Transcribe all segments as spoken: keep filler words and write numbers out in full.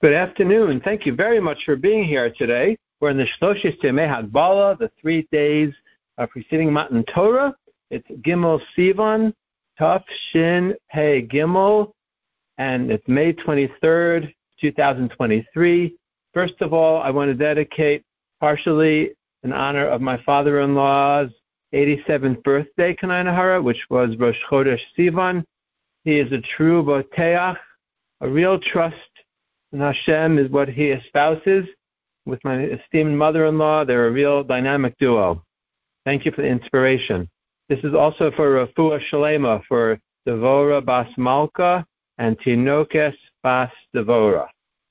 Good afternoon. Thank you very much for being here today. We're in the Shloshes Yemei Hagbala, the three days uh, preceding Matan Torah. It's Gimel Sivan, Taf Shin Pei Gimel, and it's May twenty-third, twenty twenty-three. First of all, I want to dedicate partially in honor of my father-in-law's eighty-seventh birthday, Kanai Nahara, which was Rosh Chodesh Sivan. He is a true Boteach, a real trust in Hashem is what he espouses. With my esteemed mother-in-law, they're a real dynamic duo. Thank you for the inspiration. This is also for Refuah Shalema, for Devora Bas Malka and Tinokes Bas Devora.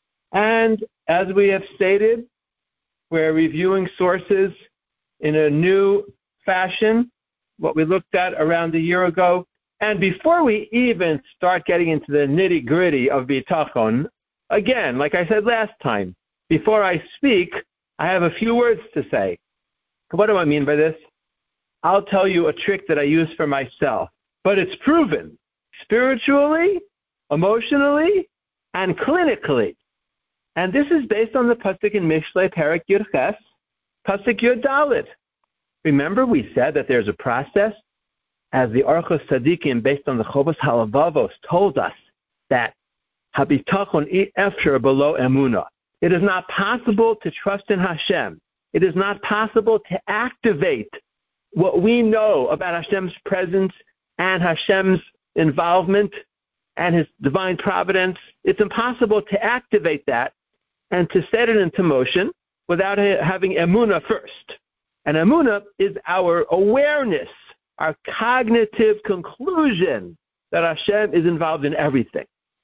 And as we have stated, we're reviewing sources in a new fashion, what we looked at around a year ago. And before we even start getting into the nitty-gritty of Bitachon, again, like I said last time, before I speak, I have a few words to say. What do I mean by this? I'll tell you a trick that I use for myself, but it's proven spiritually, emotionally, and clinically. And this is based on the Pasuk in Mishlei Perek Yud Ches, Pasuk Yud Dalet. Remember, we said that there's a process, as the Orchos Tzadikim, based on the Chovos Halavavos, told us that Habitachon efshar below emuna. It is not possible to trust in Hashem. It is not possible to activate what we know about Hashem's presence and Hashem's involvement and His divine providence. It's impossible to activate that and to set it into motion without having emuna first. And emuna is our awareness, our cognitive conclusion that Hashem is involved in everything.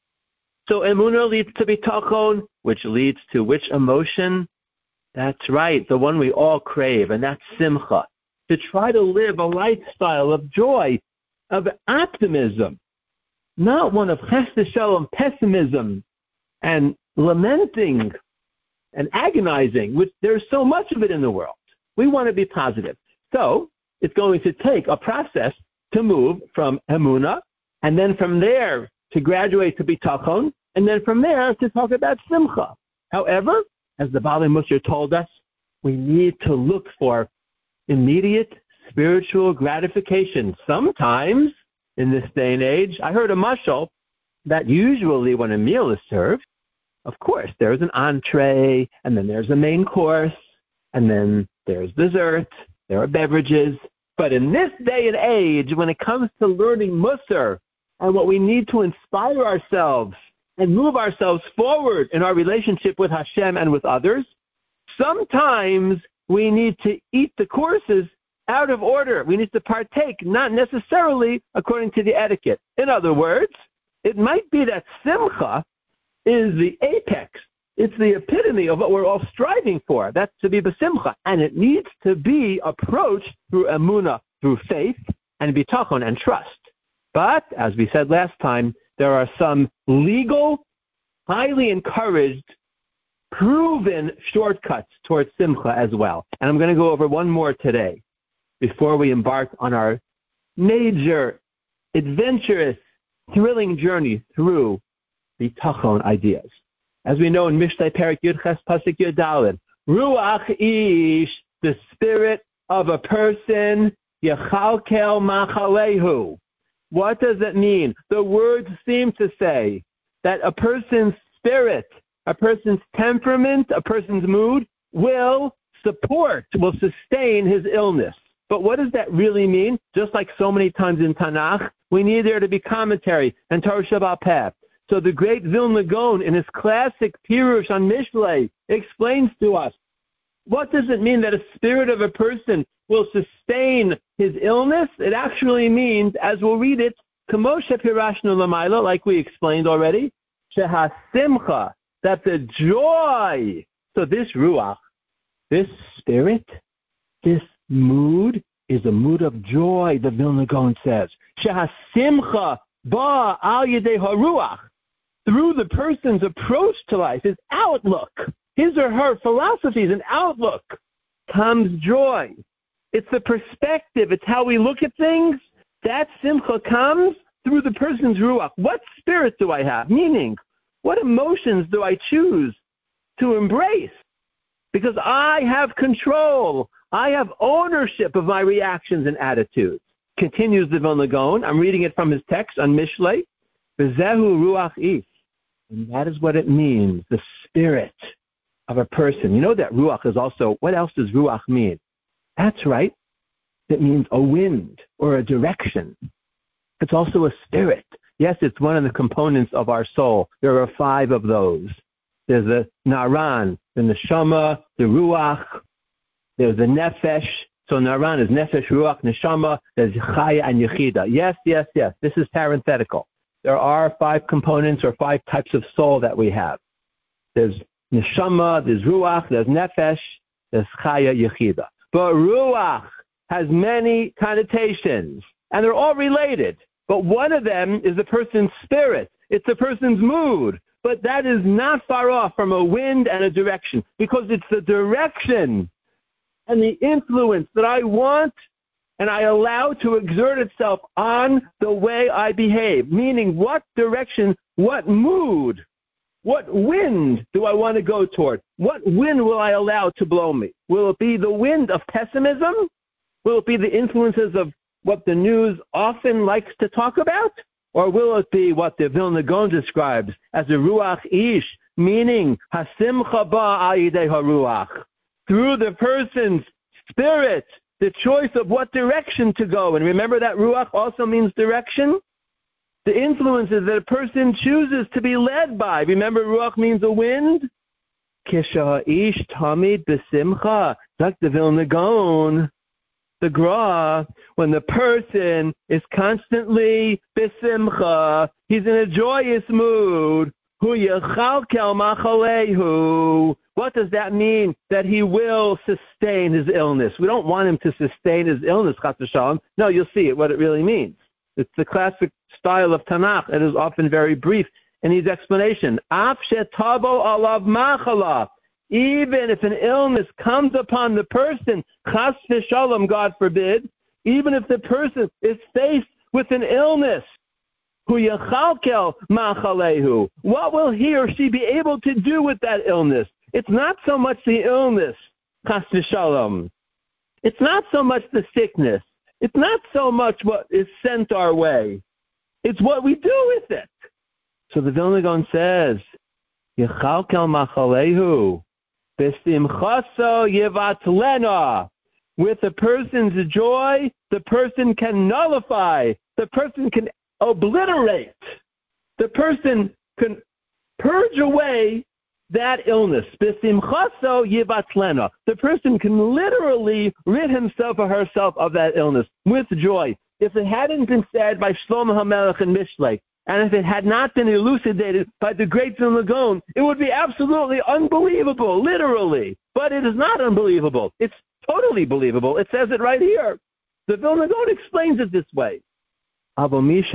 So emunah leads to bitachon, which leads to which emotion? That's right, the one we all crave, and that's simcha. To try to live a lifestyle of joy, of optimism, not one of chesed shalom, pessimism, and lamenting and agonizing, which there's so much of it in the world. We want to be positive. So it's going to take a process to move from emunah, and then from there to graduate to bitachon, and then from there to talk about simcha. However, as the Baalei Mussar told us, we need to look for immediate spiritual gratification. Sometimes, in this day and age, I heard a mashal that usually when a meal is served, of course, there's an entree, and then there's a main course, and then there's dessert, there are beverages. But in this day and age, when it comes to learning Mussar, and what we need to inspire ourselves and move ourselves forward in our relationship with Hashem and with others, sometimes we need to eat the courses out of order. We need to partake, not necessarily according to the etiquette. In other words, it might be that simcha is the apex. It's the epitome of what we're all striving for. That's to be besimcha. And it needs to be approached through emunah, through faith, and bitachon, and trust. But, as we said last time, there are some legal, highly encouraged, proven shortcuts towards simcha as well. And I'm going to go over one more today before we embark on our major, adventurous, thrilling journey through the Tachon ideas. As we know in Mishlei Perek Yud Ches Pasuk Yud Dalet, Ruach Ish, the spirit of a person, Yechalkel Machalehu. What does it mean? The words seem to say that a person's spirit, a person's temperament, a person's mood will support, will sustain his illness. But what does that really mean? Just like so many times in Tanakh, we need there to be commentary and Torah Sheba'al Peh. So the great Vilna Gaon, in his classic Pirush on Mishlei, explains to us, what does it mean that a spirit of a person will sustain his illness? It actually means, as we'll read it, Kamo shepirashnu l'mayla, like we explained already, shehasimcha, that the joy, so this ruach, this spirit, this mood is a mood of joy, the Vilna Gaon says. Shehasimcha ba al yedei haruach, through the person's approach to life, his outlook, his or her philosophies and outlook, comes joy. It's the perspective. It's how we look at things. That simcha comes through the person's ruach. What spirit do I have? Meaning, What emotions do I choose to embrace? Because I have control. I have ownership of my reactions and attitudes. Continues the Vilna Gaon. I'm reading it from his text on Mishlei. V'zehu ruach ish. And that is what it means, the spirit of a person. You know that ruach is also, what else does ruach mean? That's right. It means a wind or a direction. It's also a spirit. Yes, it's one of the components of our soul. There are five of those. There's the naran, the neshama, the ruach. There's the nefesh. So naran is nefesh, ruach, neshama. There's chaya and yechida. Yes, yes, yes. This is parenthetical. There are five components or five types of soul that we have. There's neshama, there's ruach, there's nefesh, there's chaya, yechida. But ruach has many connotations, and they're all related. But one of them is the person's spirit. It's the person's mood. But that is not far off from a wind and a direction, because it's the direction and the influence that I want and I allow to exert itself on the way I behave. Meaning, what direction, what mood, what wind do I want to go toward? What wind will I allow to blow me? Will it be the wind of pessimism? Will it be the influences of what the news often likes to talk about? Or will it be what the Vilna Gaon describes as a ruach ish, meaning hasimcha ba ayidei haruach, through the person's spirit, the choice of what direction to go. And remember that ruach also means direction? The influences that a person chooses to be led by. Remember, ruach means a wind? Kisha ish tamid besimcha, like the Vilna Gaon. The Gra, when the person is constantly besimcha, he's in a joyous mood. Hu yechalkel machalehu. What does that mean? That he will sustain his illness. We don't want him to sustain his illness, chas v'shalom. No, you'll see it, what it really means. It's the classic style of Tanakh. It is often very brief in his explanation. Af shetabo alav machala. Even if an illness comes upon the person, chas v'shalom, God forbid, even if the person is faced with an illness, hu yechalkel machalehu, what will he or she be able to do with that illness? It's not so much the illness, chas v'shalom. It's not so much the sickness. It's not so much what is sent our way. It's what we do with it. So the Vilna Gaon says, yechalkel machalehu. B'simchaso yivatlena. With a person's joy, the person can nullify. The person can obliterate. The person can purge away that illness. B'simchaso yivatlena. The person can literally rid himself or herself of that illness with joy. If it hadn't been said by Shlomo HaMelech and Mishlei, and if it had not been elucidated by the great Vilna Gaon, it would be absolutely unbelievable, literally. But it is not unbelievable. It's totally believable. It says it right here. The Vilna Gaon explains it this way. Now look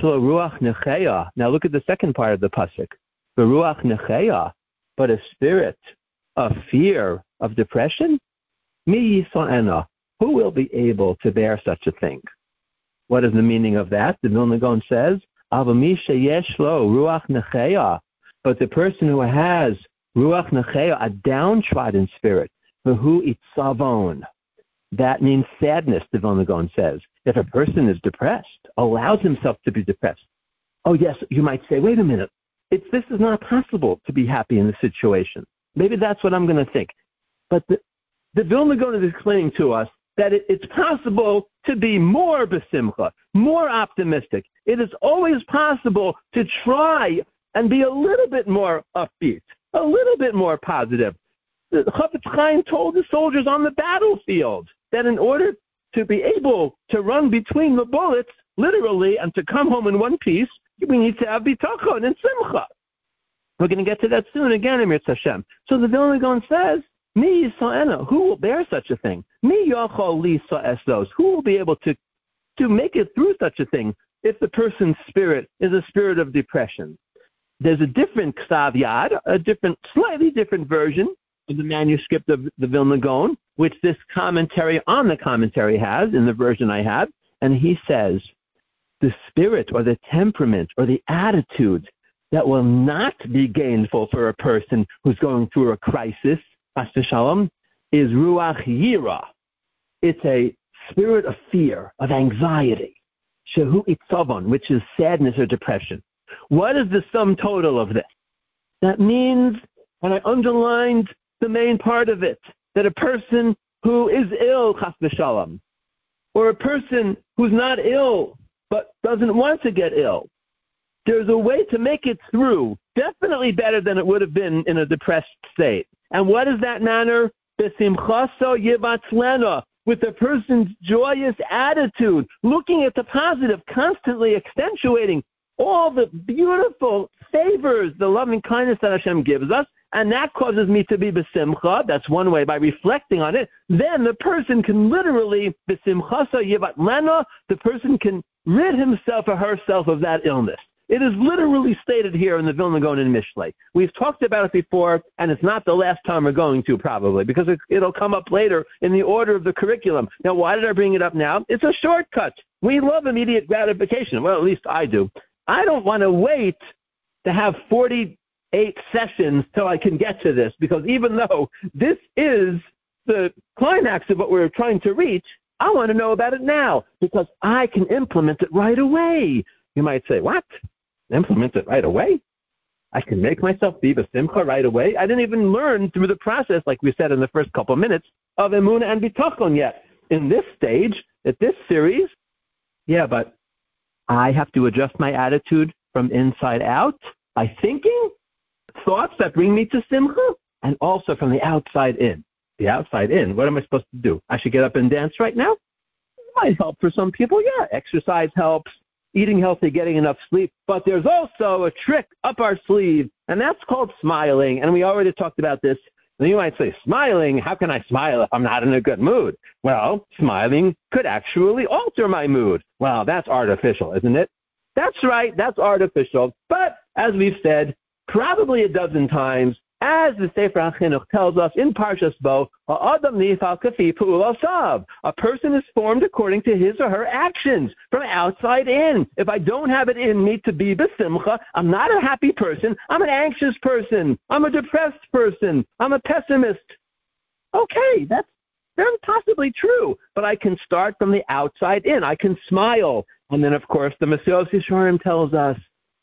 at the second part of the pasuk. The ruach necheya, but a spirit of fear, of depression? Mi yisa'ena. Who will be able to bear such a thing? What is the meaning of that? The Vilna Gaon says, but the person who has ruach necheya, a downtrodden spirit, who itzavon, that means sadness, the Vilna Gaon says. If a person is depressed, allows himself to be depressed. Oh yes, you might say, wait a minute, it's, this is not possible to be happy in this situation. Maybe that's what I'm going to think. But the, the Vilna Gaon is explaining to us that it, it's possible to be more besimcha, more optimistic. It is always possible to try and be a little bit more upbeat, a little bit more positive. The Chafetz Chaim told the soldiers on the battlefield that in order to be able to run between the bullets, literally, and to come home in one piece, we need to have bitachon and simcha. We're going to get to that soon again, Emir Hashem. So the Vilna Gaon says, Mi yisa'ena, who will bear such a thing? Mi yachol li sa'eslos, who will be able to, to make it through such a thing if the person's spirit is a spirit of depression? There's a different Ksav Yad, a different, slightly different version of the manuscript of the Vilna Gaon, which this commentary on the commentary has, in the version I have, and he says, the spirit or the temperament or the attitude that will not be gainful for a person who's going through a crisis, Chas Shalom, is Ruach Yira. It's a spirit of fear, of anxiety. Shehu Itzavon, which is sadness or depression. What is the sum total of this? That means, and I underlined the main part of it, that a person who is ill, Chas v'shalom, or a person who's not ill but doesn't want to get ill, there's a way to make it through, definitely better than it would have been in a depressed state. And what is that manner? B'simchaso yivatzlena, with a person's joyous attitude, looking at the positive, constantly accentuating all the beautiful favors, the loving kindness that Hashem gives us, and that causes me to be besimcha. That's one way, by reflecting on it. Then the person can literally, besimchaso yivatzlena, the person can rid himself or herself of that illness. It is literally stated here in the Vilna Gaon and Mishlei. We've talked about it before, and it's not the last time we're going to, probably, because it, it'll come up later in the order of the curriculum. Now, why did I bring it up now? It's a shortcut. We love immediate gratification. Well, at least I do. I don't want to wait to have forty-eight sessions till I can get to this, because even though this is the climax of what we're trying to reach, I want to know about it now, because I can implement it right away. You might say, what? Implement it right away? I can make myself be b'simcha right away? I didn't even learn through the process, like we said in the first couple of minutes, of emunah and bitachon yet. In this stage, at this series, yeah, but I have to adjust my attitude from inside out by thinking thoughts that bring me to simcha, and also from the outside in. The outside in, what am I supposed to do? I should get up and dance right now? It might help for some people, yeah. Exercise helps. Eating healthy, getting enough sleep. But there's also a trick up our sleeve, and that's called smiling. And we already talked about this. And you might say, smiling? How can I smile if I'm not in a good mood? Well, smiling could actually alter my mood. Well, that's artificial, isn't it? That's right, that's artificial. But, as we've said, probably a dozen times, as the Sefer HaChinuch tells us in Parshas Bo, ha'adam nifal kafi pu'ulasav. A person is formed according to his or her actions, from outside in. If I don't have it in me to be besimcha, I'm not a happy person. I'm an anxious person. I'm a depressed person. I'm a pessimist. Okay, that's very possibly true, but I can start from the outside in. I can smile. And then, of course, the Mesilas Yesharim tells us,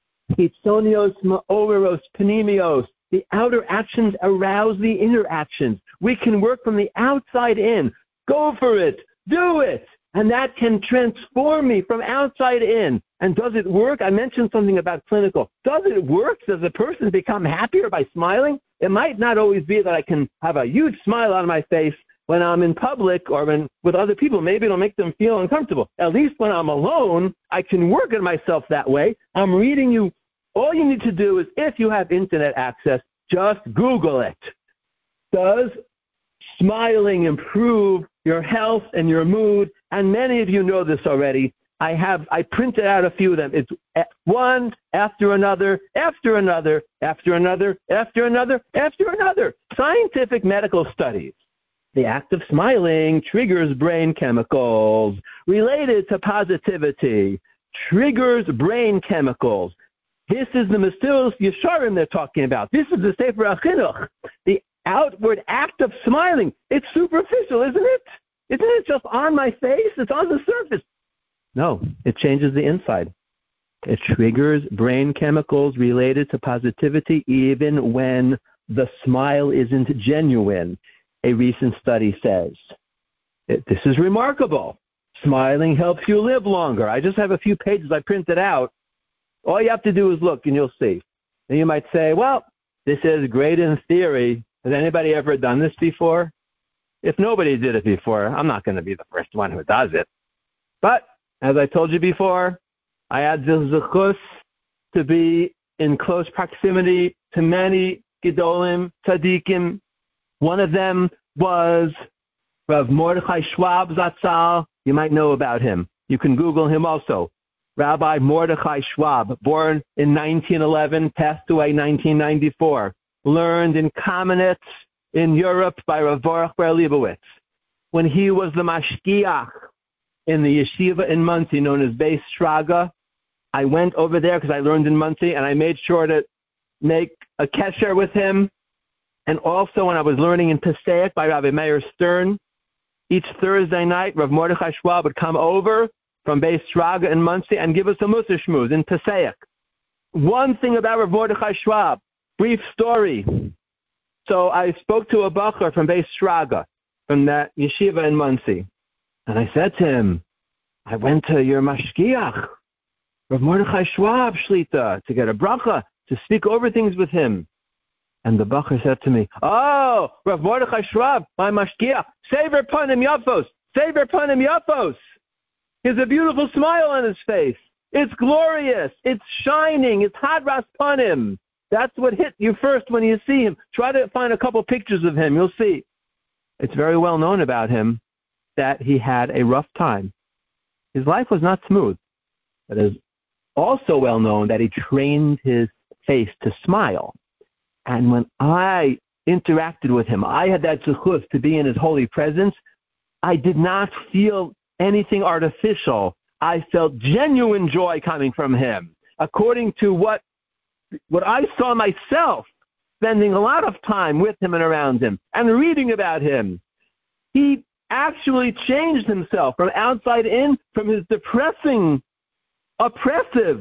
hitzonios ma'oreros panimios. The outer actions arouse the inner actions. We can work from the outside in. Go for it. Do it. And that can transform me from outside in. And does it work? I mentioned something about clinical. Does it work? Does a person become happier by smiling? It might not always be that I can have a huge smile on my face when I'm in public or when, with other people. Maybe it'll make them feel uncomfortable. At least when I'm alone, I can work on myself that way. I'm reading you. All you need to do is, if you have internet access, just Google it. Does smiling improve your health and your mood? And many of you know this already. I have, I printed out a few of them. It's one after another, after another, after another, after another, after another. Scientific medical studies. The act of smiling triggers brain chemicals related to positivity, triggers brain chemicals. This is the Mesilas Yesharim they're talking about. This is the Sefer HaChinuch. The outward act of smiling. It's superficial, isn't it? Isn't it just on my face? It's on the surface. No, it changes the inside. It triggers brain chemicals related to positivity even when the smile isn't genuine, a recent study says. It, this is remarkable. Smiling helps you live longer. I just have a few pages I printed out. All you have to do is look, and you'll see. And you might say, well, this is great in theory. Has anybody ever done this before? If nobody did it before, I'm not going to be the first one who does it. But, as I told you before, I had the zechus to be in close proximity to many Gedolim, Tzadikim. One of them was Rav Mordechai Schwab Zatzal. You might know about him. You can Google him also. Rabbi Mordechai Schwab, born in nineteen eleven, passed away in nineteen ninety-four, learned in Kamenetz in Europe by Rav Baruch Ber Leibowitz. When he was the mashgiach in the yeshiva in Monsey, known as Beis Shraga, I went over there because I learned in Monsey, and I made sure to make a kesher with him. And also when I was learning in Passaic by Rabbi Meir Stern, each Thursday night, Rav Mordechai Schwab would come over from Beis Shraga in Monsey and give us a Mussar Shmuz in Passaic. One thing about Rav Mordechai Schwab, brief story. So I spoke to a bacher from Beis Shraga, from that yeshiva in Monsey. And I said to him, I went to your mashgiach, Rav Mordechai Schwab Shlita, to get a bracha, to speak over things with him. And the bacher said to me, oh, Rav Mordechai Schwab, my mashgiach, Sever Panim Yafos, Sever Panim Yafos. He has a beautiful smile on his face. It's glorious. It's shining. It's Hadras Panim. That's what hit you first when you see him. Try to find a couple pictures of him. You'll see. It's very well known about him that he had a rough time. His life was not smooth. It is also well known that he trained his face to smile. And when I interacted with him, I had that zechus to be in his holy presence. I did not feel anything artificial. I felt genuine joy coming from him. According to what what I saw myself, spending a lot of time with him and around him, and reading about him, he actually changed himself from outside in, from his depressing, oppressive,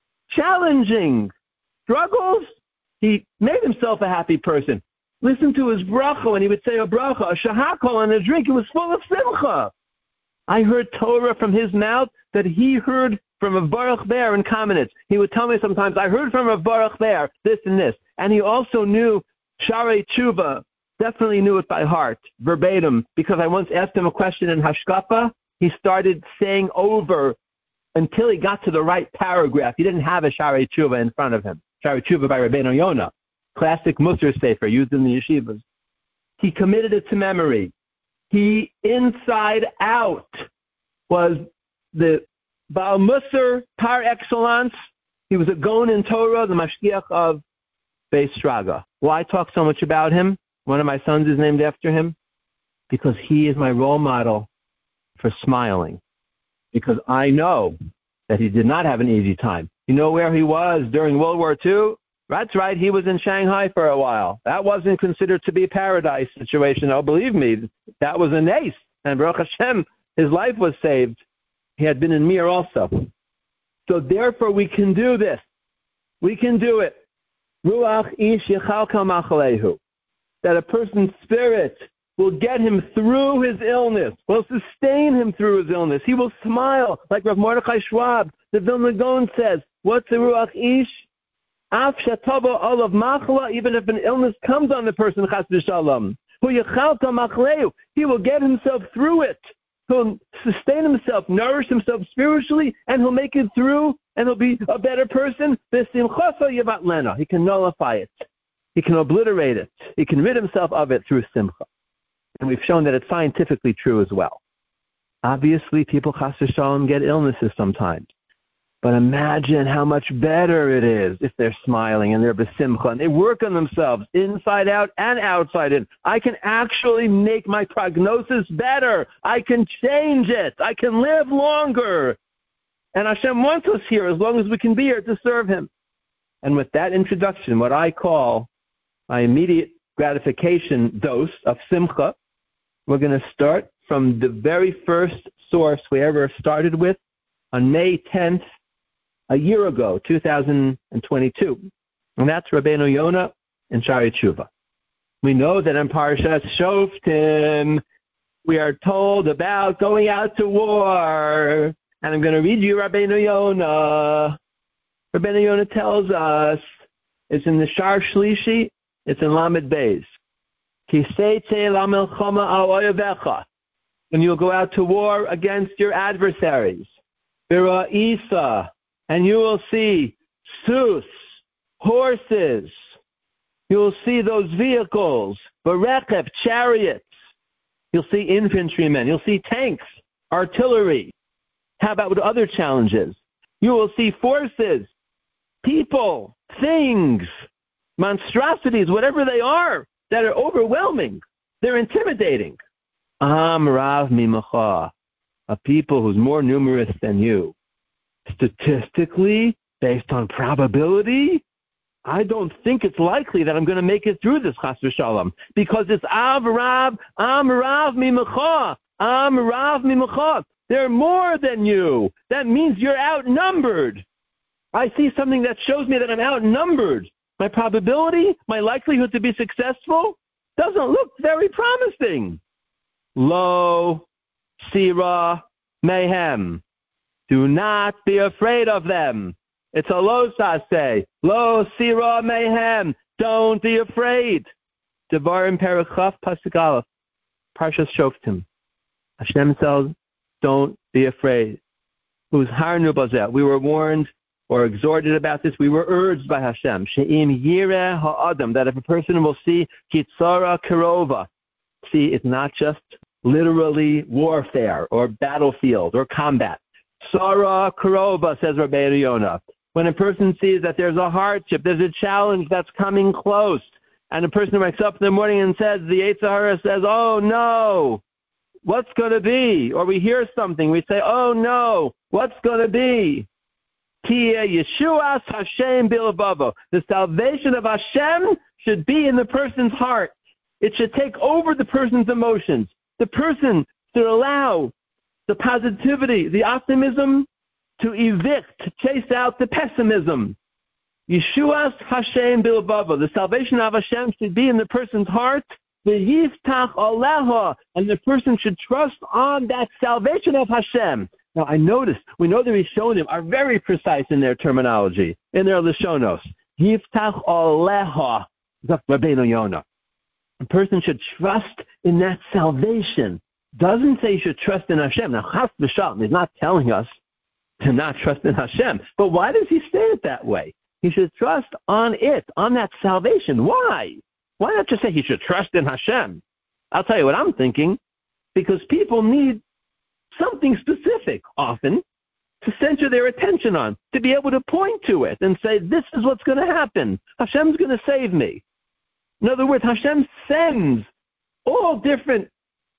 challenging struggles. He made himself a happy person. Listen to his bracha when he would say a bracha, a shahakol, and a drink. It was full of simcha. I heard Torah from his mouth that he heard from Rav Baruch Ber in Kamenetz. He would tell me sometimes, I heard from Rav Baruch Ber this and this. And he also knew Sharei Tshuva, definitely knew it by heart, verbatim, because I once asked him a question in Hashkafa. He started saying over until he got to the right paragraph. He didn't have a Sharei Tshuva in front of him. Sharei Tshuva by Rabbeinu Yonah, classic Musar Sefer used in the yeshivas. He committed it to memory. He, inside out, was the Baal Musar par excellence. He was a Gon in Torah, the Mashgiach of Beis Shraga. Why talk so much about him? One of my sons is named after him. Because he is my role model for smiling. Because I know that he did not have an easy time. You know where he was during World War Two? That's right, he was in Shanghai for a while. That wasn't considered to be a paradise situation. Oh, believe me, that was a nace. And Baruch Hashem, his life was saved. He had been in Mir also. So therefore we can do this. We can do it. Ruach ish yechalka machalehu. That a person's spirit will get him through his illness, will sustain him through his illness. He will smile, like Rav Mordechai Schwab. The Vilna Gaon says, what's the Ruach ish? Af shatava olav machla, even if an illness comes on the person, chas v'shalom, hu yechalka machleu, he will get himself through it. He'll sustain himself, nourish himself spiritually, and he'll make it through, and he'll be a better person. V'simchasa yavat lena, he can nullify it. He can obliterate it. He can rid himself of it through simcha. And we've shown that it's scientifically true as well. Obviously, people chas v'shalom get illnesses sometimes. But imagine how much better it is if they're smiling and they're besimcha and they work on themselves inside out and outside in. I can actually make my prognosis better. I can change it. I can live longer. And Hashem wants us here as long as we can be here to serve Him. And with that introduction, what I call my immediate gratification dose of simcha, we're going to start from the very first source we ever started with on May tenth, a year ago, two thousand twenty-two. And that's Rabbeinu Yonah and Sharei Tshuva. We know that in Parashat Shoftim, we are told about going out to war. And I'm going to read you Rabbeinu Yonah. Rabbeinu Yonah tells us, it's in the Shar Shlishi, it's in Lamed Beis. Ki seitze la milchama al oyevecha. And you'll go out to war against your adversaries. Bira Isa. And you will see sus, horses. You will see those vehicles, berechev, chariots. You'll see infantrymen. You'll see tanks, artillery. How about with other challenges? You will see forces, people, things, monstrosities, whatever they are, that are overwhelming. They're intimidating. Am rav mimacha, a people who's more numerous than you. statistically, based on probability, I don't think it's likely that I'm going to make it through this, chas v'shalom, because it's av rav, am rav mimecha, am rav mimecha. They're more than you. That means you're outnumbered. I see something that shows me that I'm outnumbered. My probability, my likelihood to be successful, doesn't look very promising. Lo, sira, mayhem. Do not be afraid of them. It's a lo saseh. Lo, sira, mayhem. Don't be afraid. Devarim Perachaf Pasuk Aleph. Parshas Shoftim. Hashem says, don't be afraid. Who's harnu bazeh? We were warned or exhorted about this. We were urged by Hashem. She'im yireh ha'adam. That if a person will see kitzara kerova. See, it's not just literally warfare or battlefield or combat. Sarah kerova, says Rabbeinu Yonah. When a person sees that there's a hardship, there's a challenge that's coming close, and a person wakes up in the morning and says, the Yetzer Hara says, oh no, what's going to be? Or we hear something, we say, oh no, what's going to be? Yeshuas Hashem bilbavo. The salvation of Hashem should be in the person's heart. It should take over the person's emotions. The person should allow the positivity, the optimism to evict, to chase out the pessimism. Yeshuas Hashem bilbavo. The salvation of Hashem should be in the person's heart. V'yiftach aleha. And the person should trust on that salvation of Hashem. Now, I noticed, we know the Rishonim are very precise in their terminology, in their Lishonos. Yiftach aleha, Rabbeinu Yonah. A person should trust in that salvation. Doesn't say you should trust in Hashem. Now, chas v'shalom, he's not telling us to not trust in Hashem. But why does he say it that way? He should trust on it, on that salvation. Why? Why not just say he should trust in Hashem? I'll tell you what I'm thinking. Because people need something specific often to center their attention on, to be able to point to it and say, this is what's going to happen. Hashem's going to save me. In other words, Hashem sends all different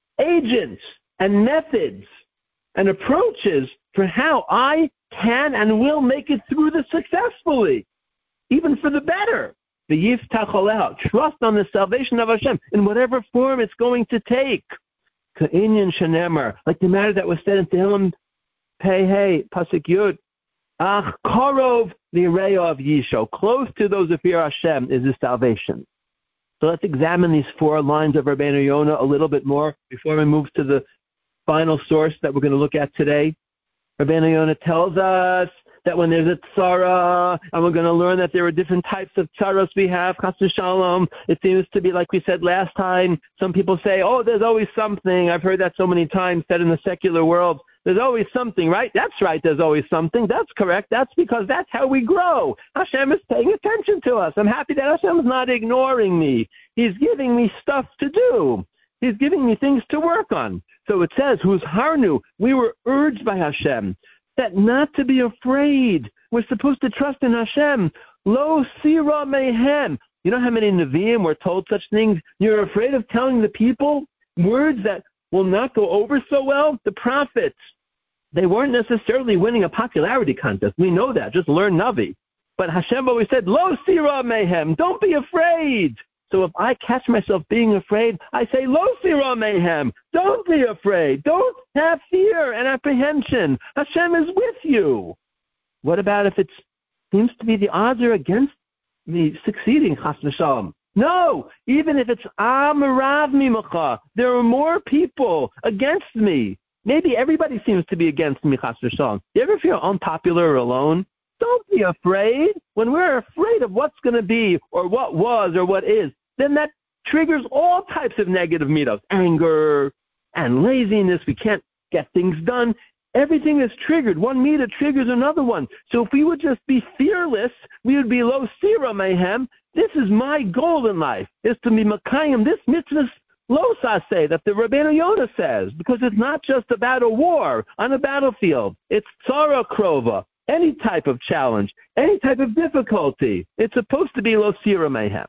agents and methods and approaches for how I can and will make it through this successfully, even for the better. The yiftach aleha, trust on the salvation of Hashem in whatever form it's going to take. Ka'inyan shenemar, like the matter that was said in Tehillim Pei Hey Pasuk Yud, Ach korov lireya of Yisho, close to those who fear Hashem is His salvation. So let's examine these four lines of Rabbeinu Yonah a little bit more before we move to the final source that we're going to look at today. Rabbeinu Yonah tells us that when there's a tzara, and we're going to learn that there are different types of tzaras we have, chas v'shalom, it seems to be like we said last time. Some people say, oh, there's always something. I've heard that so many times said in the secular world. There's always something, right? That's right, there's always something. That's correct. That's because that's how we grow. Hashem is paying attention to us. I'm happy that Hashem is not ignoring me. He's giving me stuff to do. He's giving me things to work on. So it says, who's harnu? We were urged by Hashem that not to be afraid. We're supposed to trust in Hashem. Lo sira mehem. You know how many Nevi'im were told such things? You're afraid of telling the people words that will not go over so well? The prophets, they weren't necessarily winning a popularity contest. We know that. Just learn Navi. But Hashem always said, Lo sira mehem. Don't be afraid. So if I catch myself being afraid, I say, Lo sira mehem. Don't be afraid. Don't have fear and apprehension. Hashem is with you. What about if it seems to be the odds are against me succeeding, chas v'shalom? No, even if it's am rav mimecha, there are more people against me. Maybe everybody seems to be against me, chas v'shalom. You ever feel unpopular or alone? Don't be afraid. When we're afraid of what's going to be or what was or what is, then that triggers all types of negative midos, anger and laziness. We can't get things done. Everything is triggered. One midah triggers another one. So if we would just be fearless, we would be lo sira mehem. This is my goal in life, is to be makayim, this mitzvah lo saseh that the Rabbeinu Yonah says, because it's not just about a war on a battlefield. It's tzara krova, any type of challenge, any type of difficulty. It's supposed to be lo sira mehem.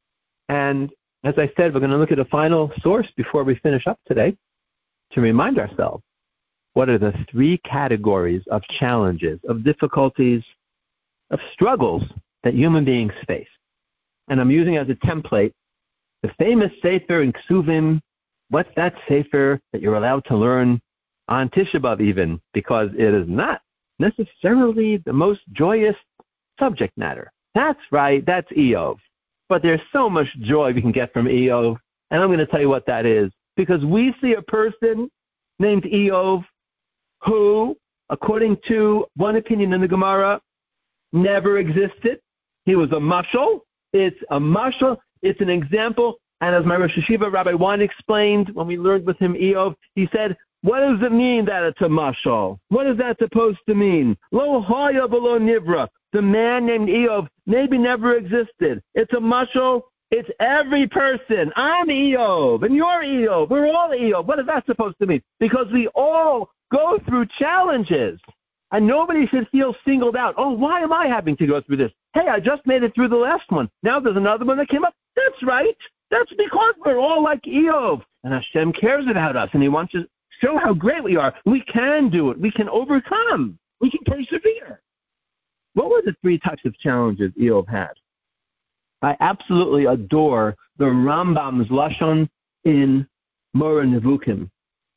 And as I said, we're going to look at a final source before we finish up today to remind ourselves what are the three categories of challenges, of difficulties, of struggles that human beings face. And I'm using as a template the famous Sefer in Ksuvim. What's that Sefer that you're allowed to learn on Tisha B'Av even? Because it is not necessarily the most joyous subject matter. That's right, that's Eov. But there's so much joy we can get from Eov, and I'm going to tell you what that is. Because we see a person named Eov who, according to one opinion in the Gemara, never existed. He was a mashal. It's a mashal. It's an example. And as my Rosh Hashiva, Rabbi Wein, explained when we learned with him Eov, he said, what does it mean that it's a mashal? What is that supposed to mean? Lo haya v'lo nivra. The man named Eov maybe never existed. It's a mashal. It's every person. I'm Eov, and you're Eov. We're all Eov. What is that supposed to mean? Because we all go through challenges, and nobody should feel singled out. Oh, why am I having to go through this? Hey, I just made it through the last one. Now there's another one that came up. That's right. That's because we're all like Eov, and Hashem cares about us, and He wants to show how great we are. We can do it. We can overcome. We can persevere. What were the three types of challenges Eov had? I absolutely adore the Rambam's Lashon in Moreh Nevuchim.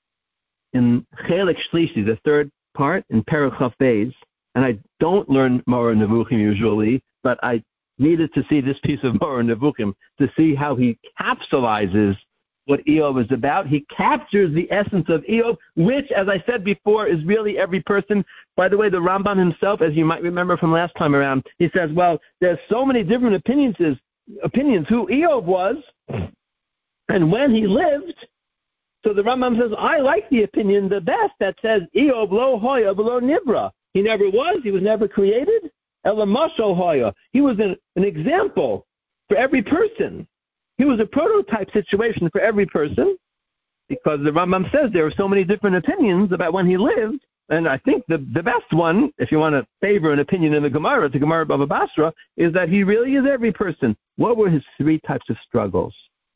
In Chelik Shlishi, the third part, in Perek Chaf Beis, and I don't learn Moreh Nevuchim usually, but I needed to see this piece of Moreh Nevuchim to see how he capsulizes what Eov is about. He captures the essence of Eov, which, as I said before, is really every person. By the way, the Rambam himself, as you might remember from last time around, he says, well, there's so many different opinions, opinions who Eov was and when he lived. So the Rambam says, I like the opinion the best that says, Eov lo hoya v'lo nivra. He never was, he was never created. Ela mashal hoya. He was an, an example for every person. He was a prototype situation for every person, because the Rambam says there are so many different opinions about when he lived, and I think the, the best one, if you want to favor an opinion in the Gemara, the Gemara Bava Basra, is that he really is every person. What were his three types of struggles?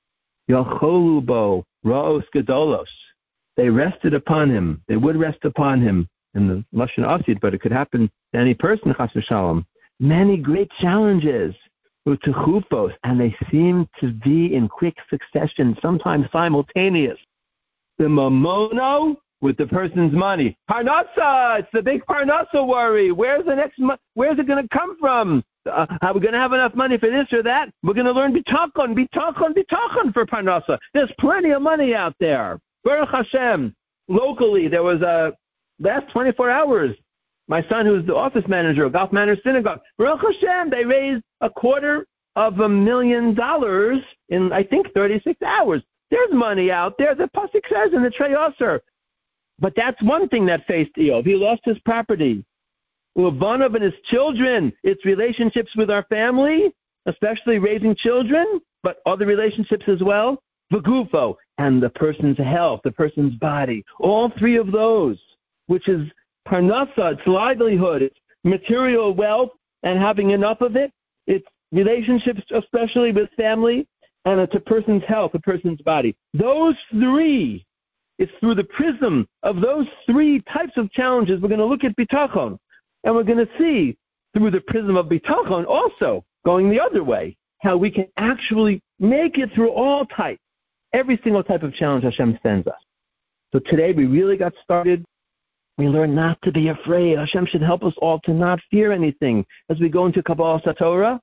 Yacholu bo ra'os gedolos. They rested upon him. They would rest upon him in the Lashon Asid, but it could happen to any person, chas v'shalom. Many great challenges. Utechufos, and they seem to be in quick succession, sometimes simultaneous. The mamono, with the person's money. Parnasa, it's the big Parnasa worry. Where's the next? Mo- where's it going to come from? Uh, are we going to have enough money for this or that? We're going to learn bitachon, bitachon, bitachon for Parnasa. There's plenty of money out there. Baruch Hashem. Locally, there was a last twenty-four hours. My son, who's the office manager of Gulf Manor Synagogue, Baruch Hashem, they raised a quarter of a million dollars in, I think, thirty-six hours. There's money out there. The pasuk says in the Trei Asar. But that's one thing that faced Eov. He lost his property. Uvanov and his children, its relationships with our family, especially raising children, but other relationships as well. V'gufo, and the person's health, the person's body. All three of those, which is Parnasa, it's livelihood, it's material wealth and having enough of it, it's relationships, especially with family, and it's a person's health, a person's body. Those three, it's through the prism of those three types of challenges we're going to look at bitachon, and we're going to see through the prism of bitachon also, going the other way, how we can actually make it through all types, every single type of challenge Hashem sends us. So today we really got started. We learn not to be afraid. Hashem should help us all to not fear anything as we go into Kabbalah Satorah.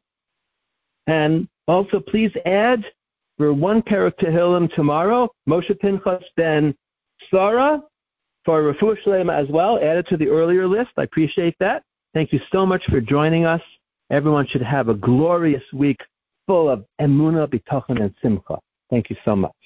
And also, please add for one Perek Tehillim tomorrow, Moshe Pinchas ben Sarah for Refuah Shlema as well. Add it to the earlier list. I appreciate that. Thank you so much for joining us. Everyone should have a glorious week full of emunah, bitachon, and simcha. Thank you so much.